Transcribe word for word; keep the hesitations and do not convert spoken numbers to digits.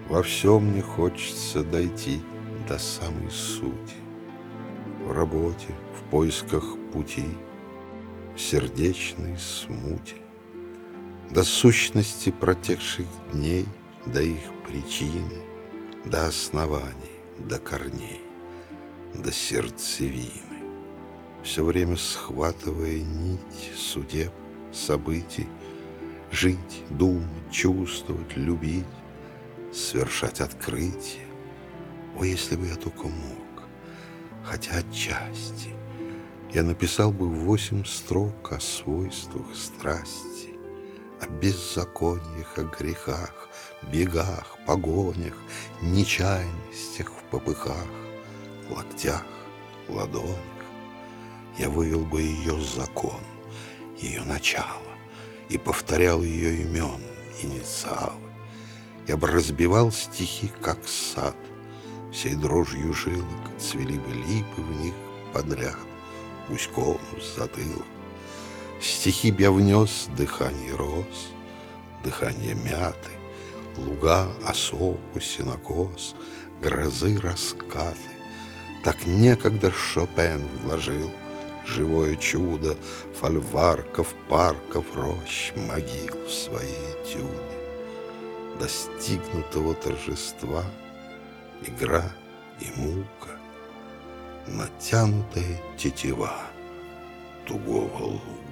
Во всем мне хочется дойти до самой сути. В работе, в поисках пути, в сердечной смуте, до сущности протекших дней, до их причины, до оснований, до корней, до сердцевины. Все время схватывая нить судеб, событий, жить, думать, чувствовать, любить, совершать открытие. О, если бы я только мог, хотя отчасти, я написал бы восемь строк о свойствах страсти, о беззакониях, о грехах, бегах, погонях, нечаянностях в попыхах, локтях, ладонях. Я вывел бы ее закон, ее начало, и повторял ее имен, инициалы. Я бы разбивал стихи, как сад, всей дрожью жилок цвели бы липы в них подряд, гуськом с затылок. Стихи б я внес дыхание роз, дыхание мяты, луга, осоку, сенокос, грозы, раскаты. Так некогда Шопен вложил живое чудо фольварков, парков, рощ, могил в свои этюды. Достигнутого торжества игра и мука, натянутая тетива тугого лука.